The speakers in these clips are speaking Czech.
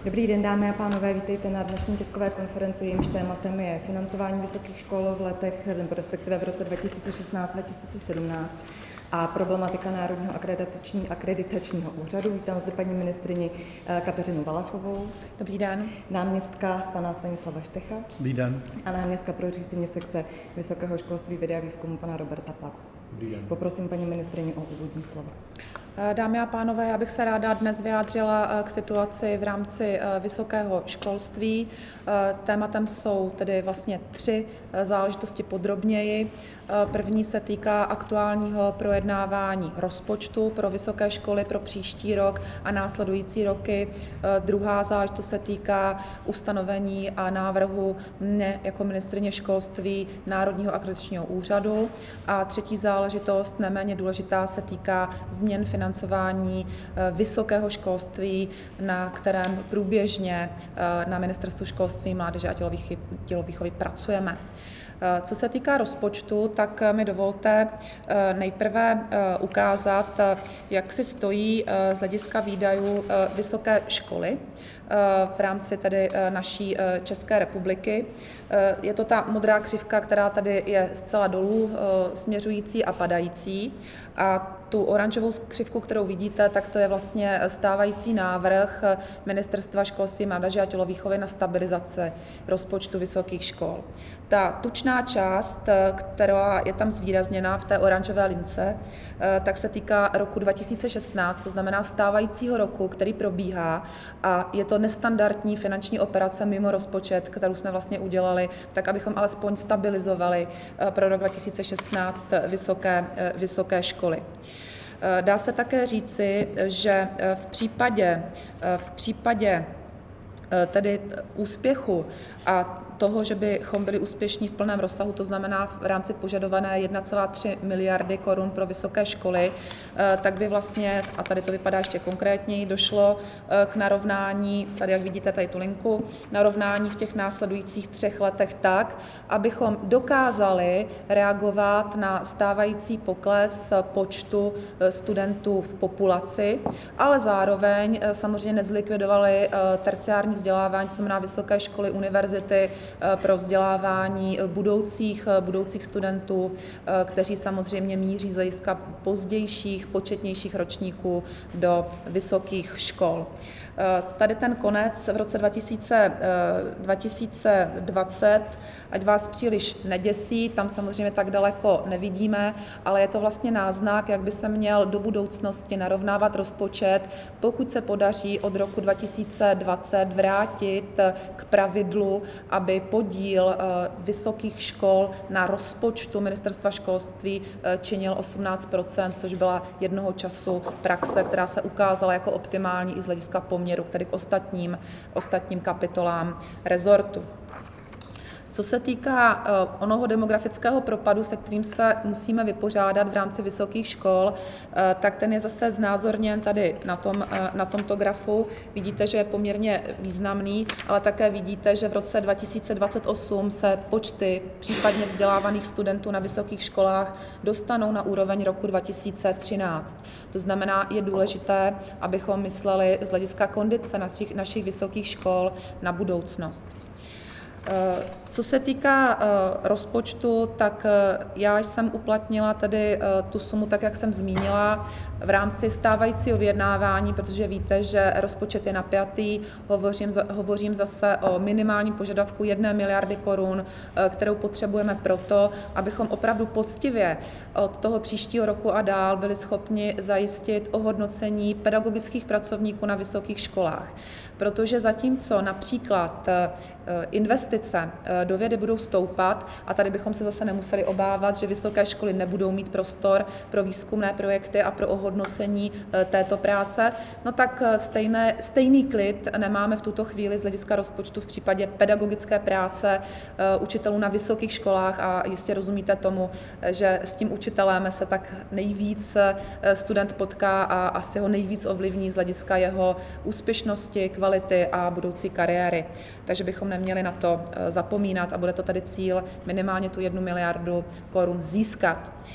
Dobrý den, dámy a pánové, vítejte na dnešní tiskové konferenci, jejímž tématem je financování vysokých škol v letech, nebo respektive v roce 2016-2017 a problematika Národního akreditačního úřadu. Vítám zde paní ministryni Kateřinu Valachovou. Dobrý den. Náměstka pana Stanislava Štecha. Dobrý den. A náměstka pro řízení sekce Vysokého školství, vědy a výzkumu pana Roberta Plaku. Dobrý den. Poprosím paní ministryni o úvodní slovo. Dámy a pánové, já bych se ráda dnes vyjádřila k situaci v rámci vysokého školství. Tématem jsou tedy vlastně 3 záležitosti podrobněji. První se týká aktuálního projednávání rozpočtu pro vysoké školy pro příští rok a následující roky. Druhá záležitost se týká ustanovení a návrhu mne jako ministryně školství Národního akreditačního úřadu. A třetí záležitost, neméně důležitá, se týká změn financování vysokého školství, na kterém průběžně na Ministerstvu školství, mládeže a tělovýchovy pracujeme. Co se týká rozpočtu, tak mi dovolte nejprve ukázat, jak si stojí z hlediska výdajů vysoké školy v rámci tedy naší České republiky. Je to ta modrá křivka, která tady je zcela dolů směřující a padající. A tu oranžovou křivku, kterou vidíte, tak to je vlastně stávající návrh Ministerstva školství, mládeže a tělovýchovy na stabilizaci rozpočtu vysokých škol. Ta tučná část, která je tam zvýrazněna v té oranžové lince, tak se týká roku 2016, to znamená stávajícího roku, který probíhá, a je to nestandardní finanční operace mimo rozpočet, kterou jsme vlastně udělali, tak abychom alespoň stabilizovali pro rok 2016 vysoké školy. Dá se také říci, že v případě tedy úspěchu a toho, že bychom byli úspěšní v plném rozsahu, to znamená v rámci požadované 1,3 miliardy korun pro vysoké školy, tak by vlastně, a tady to vypadá ještě konkrétněji, došlo k narovnání, tady jak vidíte tady tu linku, narovnání v těch následujících 3 letech tak, abychom dokázali reagovat na stávající pokles počtu studentů v populaci, ale zároveň samozřejmě nezlikvidovali terciární vzdělávání, to znamená vysoké školy, univerzity, pro vzdělávání budoucích studentů, kteří samozřejmě míří z hlediska pozdějších, početnějších ročníků do vysokých škol. Tady ten konec v roce 2020, ať vás příliš neděsí, tam samozřejmě tak daleko nevidíme, ale je to vlastně náznak, jak by se měl do budoucnosti narovnávat rozpočet, pokud se podaří od roku 2020 vrátit k pravidlu, aby podíl vysokých škol na rozpočtu Ministerstva školství činil 18%, což byla jednoho času praxe, která se ukázala jako optimální i z hlediska poměru, tedy k ostatním kapitolám rezortu. Co se týká onoho demografického propadu, se kterým se musíme vypořádat v rámci vysokých škol, tak ten je zase znázorněn tady na tomto grafu. Vidíte, že je poměrně významný, ale také vidíte, že v roce 2028 se počty případně vzdělávaných studentů na vysokých školách dostanou na úroveň roku 2013. To znamená, je důležité, abychom mysleli z hlediska kondice našich vysokých škol na budoucnost. Co se týká rozpočtu, tak já jsem uplatnila tedy tu sumu tak, jak jsem zmínila, v rámci stávajícího vyjednávání, protože víte, že rozpočet je napjatý, hovořím zase o minimálním požadavku 1 miliardy korun, kterou potřebujeme proto, abychom opravdu poctivě od toho příštího roku a dál byli schopni zajistit ohodnocení pedagogických pracovníků na vysokých školách. Protože zatímco například investice do vědy budou stoupat, a tady bychom se zase nemuseli obávat, že vysoké školy nebudou mít prostor pro výzkumné projekty a pro ohodnocení této práce, no tak stejný klid nemáme v tuto chvíli z hlediska rozpočtu v případě pedagogické práce učitelů na vysokých školách a jistě rozumíte tomu, že s tím učitelem se tak nejvíc student potká a asi ho nejvíc ovlivní z hlediska jeho úspěšnosti, kvality a budoucí kariéry. Takže bychom neměli na to zapomínat a bude to tady cíl minimálně tu 1 miliardu korun získat.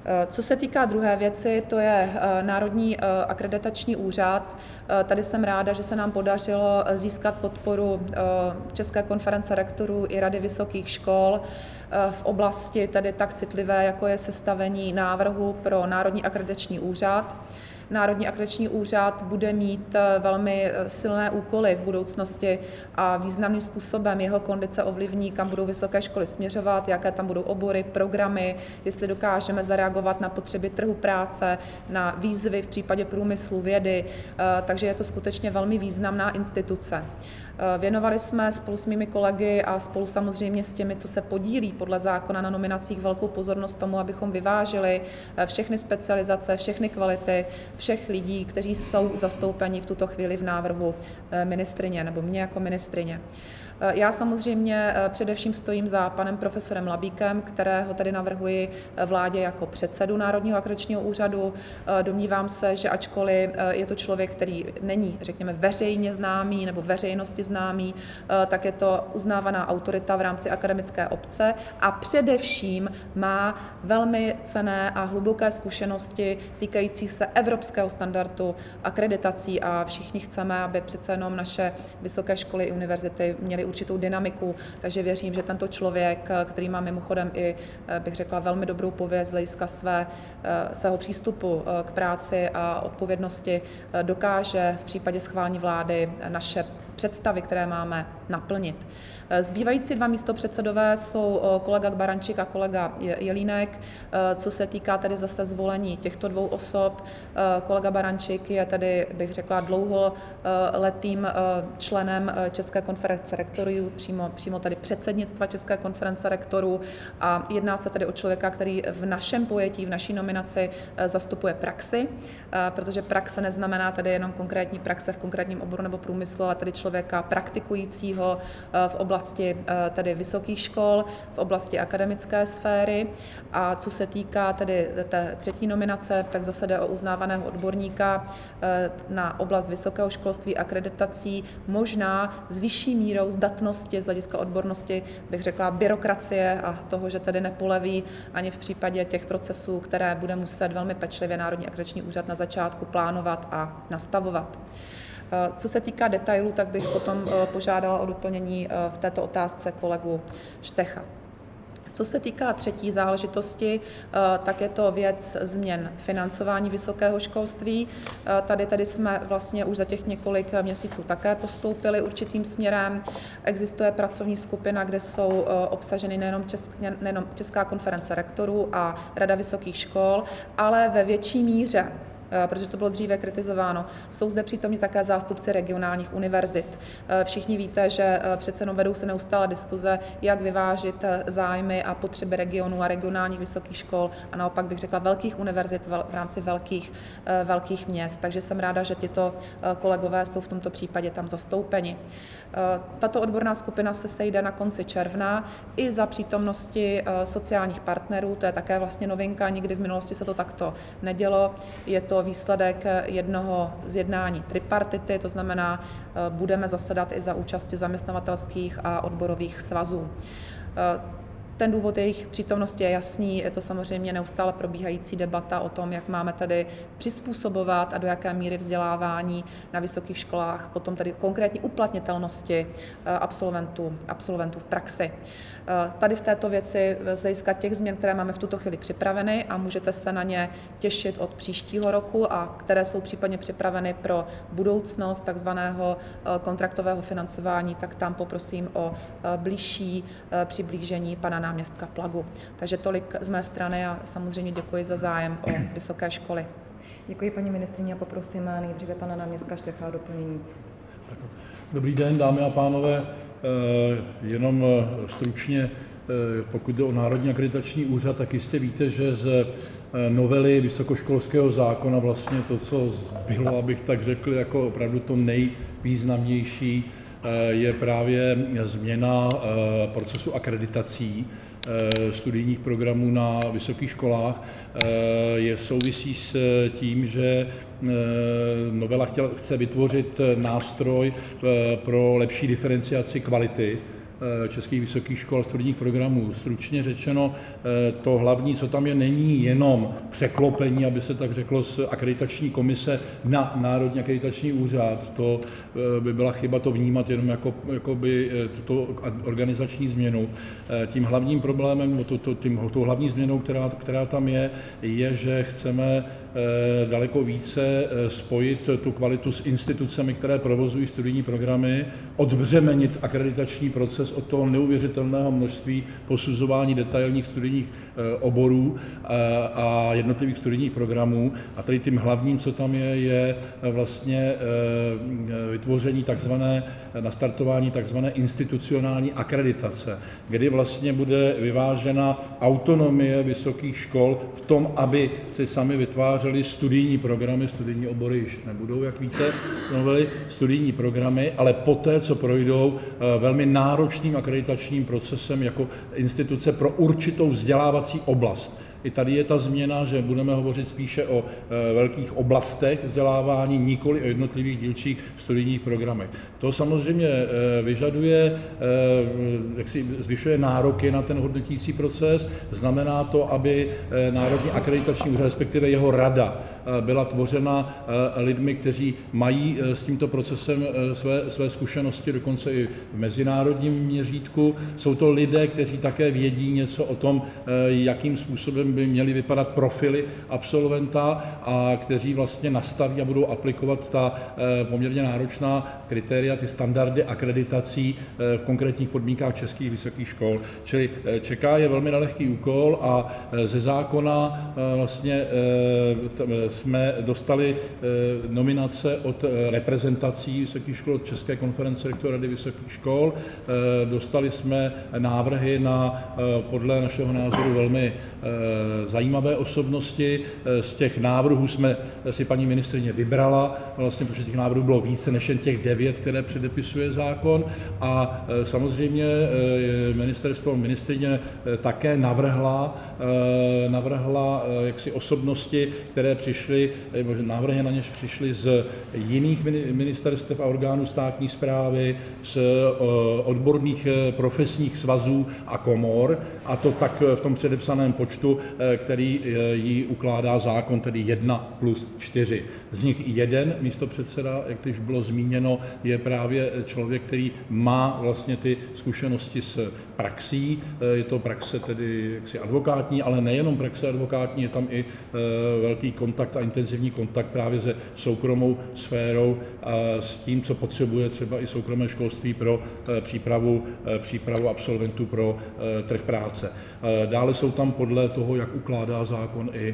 Co se týká druhé věci, to je Národní akreditační úřad. Tady jsem ráda, že se nám podařilo získat podporu České konference rektorů i Rady vysokých škol v oblasti tedy tak citlivé, jako je sestavení návrhu pro Národní akreditační úřad. Národní akreditační úřad bude mít velmi silné úkoly v budoucnosti a významným způsobem jeho kondice ovlivní, kam budou vysoké školy směřovat, jaké tam budou obory, programy, jestli dokážeme zareagovat na potřeby trhu práce, na výzvy v případě průmyslu, vědy, takže je to skutečně velmi významná instituce. Věnovali jsme spolu s mými kolegy a spolu samozřejmě s těmi, co se podílí podle zákona na nominacích, velkou pozornost tomu, abychom vyvážili všechny specializace, všechny kvality všech lidí, kteří jsou zastoupeni v tuto chvíli v návrhu ministryně nebo mě jako ministryně. Já samozřejmě především stojím za panem profesorem Labíkem, kterého tady navrhuji vládě jako předsedu Národního akreditačního úřadu. Domnívám se, že ačkoliv je to člověk, který není, řekněme, veřejně známý nebo veřejnosti známý, tak je to uznávaná autorita v rámci akademické obce a především má velmi cenné a hluboké zkušenosti týkající se evropského standardu akreditací a všichni chceme, aby přece jenom naše vysoké školy i univerzity měly určitou dynamiku, takže věřím, že tento člověk, který má mimochodem i, bych řekla, velmi dobrou pověst z hlediska svého přístupu k práci a odpovědnosti, dokáže v případě schválení vlády naše představy, které máme, naplnit. Zbývající dva místopředsedové jsou kolega Barančík a kolega Jelínek. Co se týká tedy zase zvolení těchto dvou osob, kolega Barančík je tedy, bych řekla, dlouholetým členem České konference rektorů, přímo tady předsednictva České konference rektorů a jedná se tedy o člověka, který v našem pojetí, v naší nominaci zastupuje praxi, protože praxe neznamená tedy jenom konkrétní praxe v konkrétním oboru nebo průmyslu, ale tedy člověka praktikujícího v oblasti tedy vysokých škol, v oblasti akademické sféry. A co se týká tedy té třetí nominace, tak zase jde o uznávaného odborníka na oblast vysokého školství, akreditací, možná s vyšší mírou zdatnosti z hlediska odbornosti, bych řekla, byrokracie a toho, že tedy nepoleví ani v případě těch procesů, které bude muset velmi pečlivě Národní akreditační úřad na začátku plánovat a nastavovat. Co se týká detailů, tak bych potom požádala o doplnění v této otázce kolegu Štecha. Co se týká třetí záležitosti, tak je to věc změn financování vysokého školství. Tady jsme vlastně už za těch několik měsíců také postoupili určitým směrem. Existuje pracovní skupina, kde jsou obsaženy nejenom Česká konference rektorů a Rada vysokých škol, ale ve větší míře, protože to bylo dříve kritizováno. Jsou zde přítomni také zástupci regionálních univerzit. Všichni víte, že přece jenom vedou se neustále diskuze, jak vyvážit zájmy a potřeby regionů a regionálních vysokých škol a naopak bych řekla velkých univerzit v rámci velkých měst. Takže jsem ráda, že tyto kolegové jsou v tomto případě tam zastoupeni. Tato odborná skupina se sejde na konci června i za přítomnosti sociálních partnerů. To je také vlastně novinka, nikdy v minulosti se to takto nedělo. Je to výsledek jednoho z jednání tripartity, to znamená, budeme zasedat i za účasti zaměstnavatelských a odborových svazů. Ten důvod jejich přítomnosti je jasný, je to samozřejmě neustále probíhající debata o tom, jak máme tedy přizpůsobovat a do jaké míry vzdělávání na vysokých školách, potom tedy konkrétní uplatnitelnosti absolventů v praxi. Tady v této věci z hlediska těch změn, které máme v tuto chvíli připraveny a můžete se na ně těšit od příštího roku a které jsou případně připraveny pro budoucnost takzvaného kontraktového financování, tak tam poprosím o blížší přiblížení pana náměstka Plagu. Takže tolik z mé strany a samozřejmě děkuji za zájem o vysoké školy. Děkuji paní ministryni a poprosím nejdříve pana náměstka Štecha o doplnění. Dobrý den, dámy a pánové. Jenom stručně, pokud jde o Národní akreditační úřad, tak jistě víte, že z novely vysokoškolského zákona vlastně to, co bylo, abych tak řekl, jako opravdu to nejvýznamnější, je právě změna procesu akreditací studijních programů na vysokých školách. Souvisí s tím, že novela chce vytvořit nástroj pro lepší diferenciaci kvality českých vysokých škol a studijních programů. Stručně řečeno, to hlavní, co tam je, není jenom překlopení, aby se tak řeklo, z akreditační komise na Národní akreditační úřad. To by byla chyba to vnímat jenom jako by tuto organizační změnu. Tím hlavním problémem, tou hlavní změnou, která tam je, že chceme daleko více spojit tu kvalitu s institucemi, které provozují studijní programy, odbřemenit akreditační proces od toho neuvěřitelného množství posuzování detailních studijních oborů a jednotlivých studijních programů. A tady tím hlavním, co tam je vlastně vytvoření nastartování takzvané institucionální akreditace, kdy vlastně bude vyvážena autonomie vysokých škol v tom, aby si sami vytvářeli studijní programy, studijní obory již nebudou, jak víte, novely, studijní programy, ale poté, co projdou velmi náročným akreditačním procesem jako instituce pro určitou vzdělávací oblast. I tady je ta změna, že budeme hovořit spíše o velkých oblastech vzdělávání, nikoli o jednotlivých dílčích studijních programech. To samozřejmě vyžaduje, zvyšuje nároky na ten hodnotící proces, znamená to, aby Národní akreditační úřad, respektive jeho rada, byla tvořena lidmi, kteří mají s tímto procesem své zkušenosti, dokonce i v mezinárodním měřítku. Jsou to lidé, kteří také vědí něco o tom, jakým způsobem by měly vypadat profily absolventa a kteří vlastně nastaví a budou aplikovat ta poměrně náročná kritéria, ty standardy akreditací v konkrétních podmínkách českých vysokých škol. Čili čeká je velmi nelehký úkol a ze zákona vlastně jsme dostali nominace od reprezentací vysokých škol, od České konference rektorů Rady vysokých škol. Dostali jsme návrhy na podle našeho názoru velmi zajímavé osobnosti. Z těch návrhů jsme si paní ministryně vybrala, vlastně, protože těch návrhů bylo více než jen těch 9, které předepisuje zákon. A samozřejmě ministryně také navrhla jaksi osobnosti, které přišly, návrhy na něž přišly z jiných ministerstev a orgánů státní správy, z odborných profesních svazů a komor, a to tak v tom předepsaném počtu, který jí ukládá zákon, tedy 1+4. Z nich jeden místopředseda, jak již bylo zmíněno, je právě člověk, který má vlastně ty zkušenosti s praxí. Je to praxe tedy jaksi advokátní, ale nejenom praxe advokátní, je tam i velký kontakt a intenzivní kontakt právě se soukromou sférou a s tím, co potřebuje třeba i soukromé školství pro přípravu absolventů pro trh práce. Dále jsou tam podle toho, jak ukládá zákon, i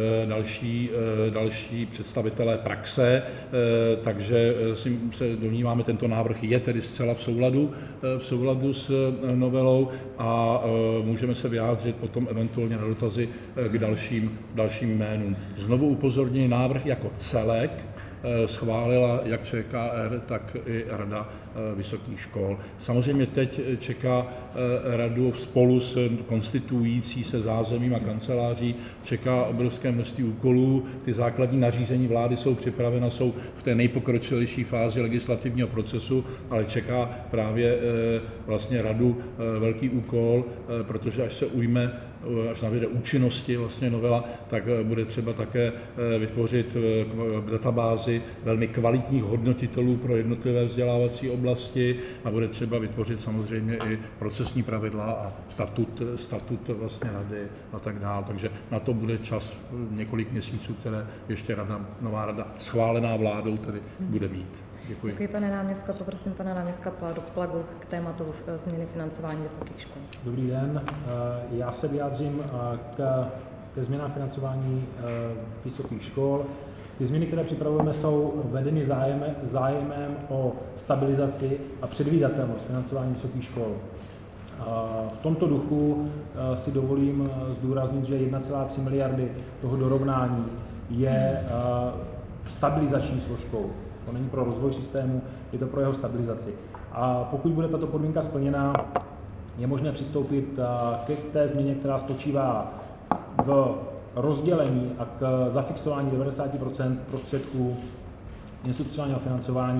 další představitelé praxe, takže se domníváme, tento návrh je tedy zcela v souladu s novelou a můžeme se vyjádřit potom eventuálně na dotazy k dalším jménům. Znovu upozorňuji, návrh jako celek schválila jak ČKR, tak i Rada vysokých škol. Samozřejmě teď čeká radu spolu s konstituující se zázemím a kanceláří, čeká obrovské množství úkolů. Ty základní nařízení vlády jsou připravena, jsou v té nejpokročilejší fázi legislativního procesu, ale čeká právě vlastně radu velký úkol, protože až navyde účinnosti vlastně novela, tak bude třeba také vytvořit databázi velmi kvalitních hodnotitelů pro jednotlivé vzdělávací oblasti a bude třeba vytvořit samozřejmě i procesní pravidla a statut vlastně rady a tak dále. Takže na to bude čas několik měsíců, které ještě nová rada schválená vládou tedy bude mít. Děkuji. Děkuji, pane náměstka. Poprosím pana náměstka Plagu k tématu změny financování vysokých škol. Dobrý den. Já se vyjádřím ke změnám financování vysokých škol. Ty změny, které připravujeme, jsou vedeny zájmem o stabilizaci a předvídatelnost financování vysokých škol. V tomto duchu si dovolím zdůraznit, že 1,3 miliardy toho dorovnání je stabilizační složkou. To není pro rozvoj systému, je to pro jeho stabilizaci. A pokud bude tato podmínka splněna, je možné přistoupit k té změně, která spočívá v rozdělení a k zafixování 90% prostředků institucionálního financování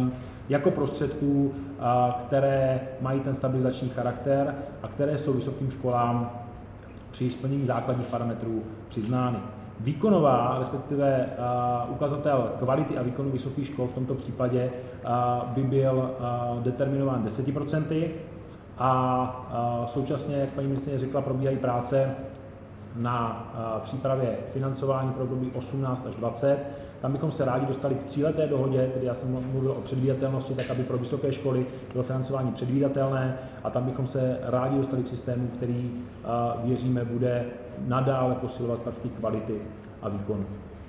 jako prostředků, které mají ten stabilizační charakter a které jsou vysokým školám při splnění základních parametrů přiznány. Výkonová, respektive ukazatel kvality a výkonu vysokých škol v tomto případě by byl determinován 10% a současně, jak paní ministryně řekla, probíhají práce na přípravě financování pro období 18 až 20. Tam bychom se rádi dostali k tříleté dohodě, tedy já jsem mluvil o předvídatelnosti, tak aby pro vysoké školy bylo financování předvídatelné a tam bychom se rádi dostali k systému, který věříme bude nadále posilovat prvky kvality a výkonu.